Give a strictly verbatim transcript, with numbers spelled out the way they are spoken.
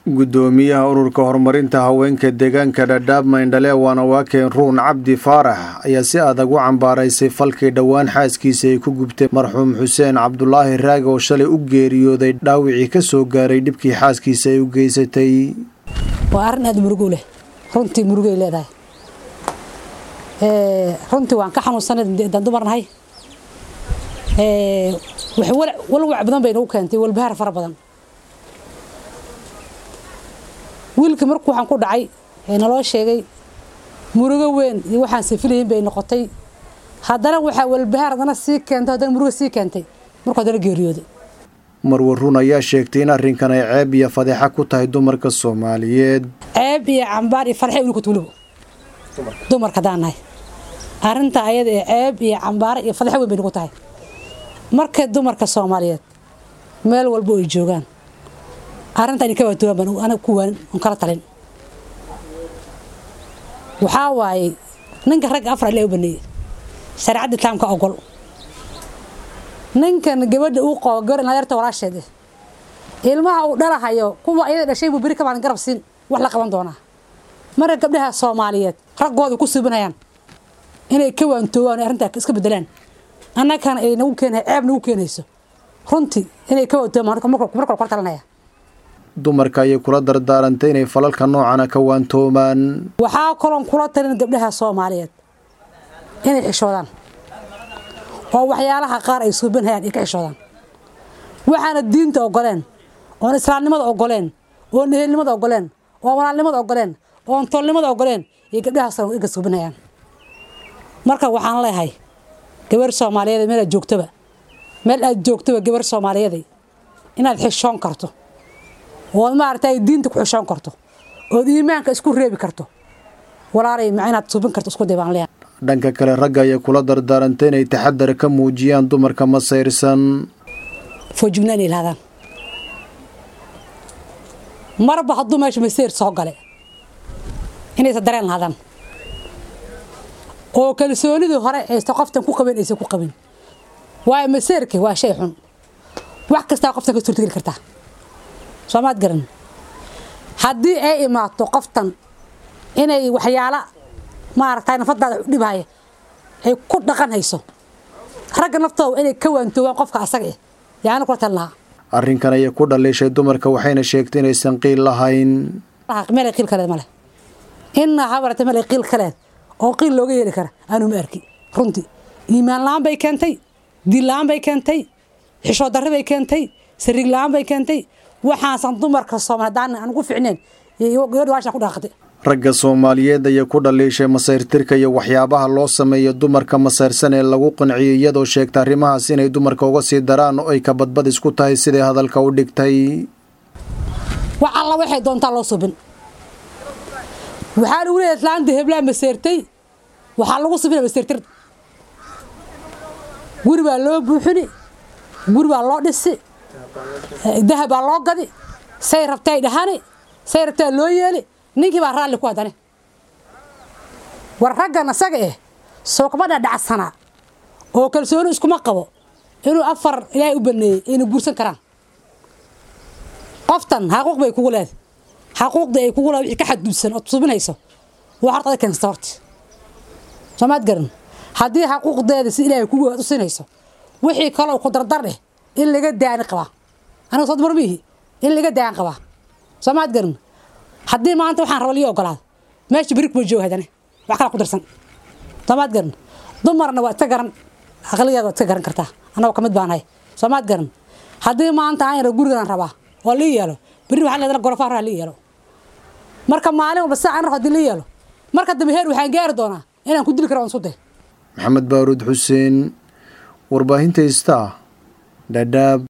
gudoomiyaha ururka horumarinta haweenka deegaanka Dadaab Maindale waana waakeen Ruun Cabdi Faarax ayaa si adag u cambaaraysay falkii dhawaan xaaskiisa ay ku gubtay marxuum Xuseen Cabdullaahi Raage oo shalay u geeriyooday dhaawicii ka soo gaaray dhibkii xaaskiisa ay u geysatay. waa arrin aad murugo leh runtii murugo ay leedahay ee runtii waan ka xanuunsanay dad dumarnahay ee wax wal wax badan bay noo keentay walbahaar fara badan. wiilka markuu waxaan ku dhacay ee naloo sheegay murugo weyn iyo waxaan sifilayeen bay noqotay haddana waxa walbahaar adana sii keentay haddana murugo sii keentay markuu hadana geeriyooday. Marwa Ruun ayaa sheegtay in arrinkan ay ceeb iyo fadeexa ku tahay dumarka Soomaaliyeed. ceeb iyo cambaar iyo farxad ku tuulo dumarka daanahay arrinta ayada ee ceeb iyo cambaar iyo fadeexa weyn bay ku tahay marka dumarka Soomaaliyeed meel walba ay joogaan arrintan ka wato ana ku waan on kala talin waxa waay ninka rag afar ilaa u baneeyay sharciyada islaamka ogol ninkan gabadha uu qabo gaar in ayarta walaasheed ilmaha uu dhalahayo kuwa ayada dhashay buu bari ka baan garab siin wax la qaban doona marka gabdhaha Soomaaliyeed ragooda ku suubinayaan inay ka waantoobaan arrinta iska bedelaan annagana ay nagu keenay ceeb nagu keenayso runtii inay ka waantoomaan marka marka kala talanaya dumarka ay kula dardaarantay inay falalka noocan ka waantoomaan. waxa kaloon kula talin gabdhaha Soomaaliyeed inay xishoodaan oo waxyaalaha qaar ay suubinayaan ay ka xishoodaan waxaana diinta ogoleen oo islaamnimada ogoleen oo nehelnimada ogoleen oo walaalnimada ogoleen oo tolnimada ogoleen ee gabdhaha Soomaaliyeed ka suubinayaan. marka waxaan leeyahay gabar Soomaaliyeed meel joogtaba meel aad joogtaba gabar Soomaaliyeed inaad xishoon karto oo maartay diinta ku xishoon karto oo iimaanka isku reebi karto walaalay macnaad suubin karto isku deebaan leeyahay. dhanka kale ragga ay kula dardaarantay inay taxadar ka muujiyaan dumarka masayrsan fojignan ilaadaan marba hadduu meesha masayr soo galay inay sadareen lahaadaan oo kalsoonidii hore ee qoftan ku qabeen aysan ku qabin waa masayrka waa shay xun wax kasta qoftan ka suurtagali kartaa Soomaad garan haddii ay imaato qoftan inay waxyaala maartay nafadaada u dhibaayo ay ku dhaqan hayso rag naftooda inay ka waantoobaan qofka asaga ah yaana ku talnaa arrinkan ay ku dhaleeshay dumarka waxayna sheegtay inay san qiil lahayn meel qiil kale ma leh inna habarta meel qiil kale oo qiil looga yeeli kara aanu ma arki runtii iimaan laan bay keentay dilaan bay keentay xishood darro bay keentay sariig laan bay keentay waxaan san dumarka Soomaaliyeed aan ugu fiicneen iyo gabadh waasha ku dhaqatay. ragga Soomaaliyeed ayaa ku dhaleeshay masayrtirka iyo waxyaabaha loo sameeyo dumarka masayrsan ee lagu qanciyay iyadoo sheegtay arrimahaas inay dumarka uga sii daraan oo ay ka badbad isku tahay sidii hadalka u dhigtay. waxa la waxay doontaa loo subin waxa lagu leeyahay Islaanta hebla masayrtay waxa lagu subin masayrtir guri baa loo buuxini guri baa loo dhisi dahab baa loo gadi say rabtay dhahani say rabtay loo yeeli ninkii baa raali ku adane war raggan asaga eh soo kabada dhacsana oo kalsooni iskuma qabo inuu afar ilaahay u baneeyay inuu guursan karaan qoftan xaquuq bay kugu leedahay xaquuqda ay kugu leedahay ka xadudsan oo subinayso waa hartada kan start Soomaad garan haddii xaquuqdeeda si ilaahay kugu tusinayso wixii kale oo ku dardar leh in laga daan qaba aniga soo marbihi in laga daan qaba Soomaad garan haddii maanta waxaan rabo liyo ogolaad meesha birig buu joogaadane wax kala ku darsan Soomaad garan dumarna waa ta garan aqliyada ta garan kartaa anaga kamid baanahay Soomaad garan haddii maanta aan gurigan rabaa oo li yeelo biri waxa leedahay gorofa ra li yeelo marka maalin walba saacan hadii li yeelo marka dambe heer waxaan gaari doonaa inaan ku dili karo aan soo day Maxamed Baaruud Xuseen warbaahinta Star Dadaab.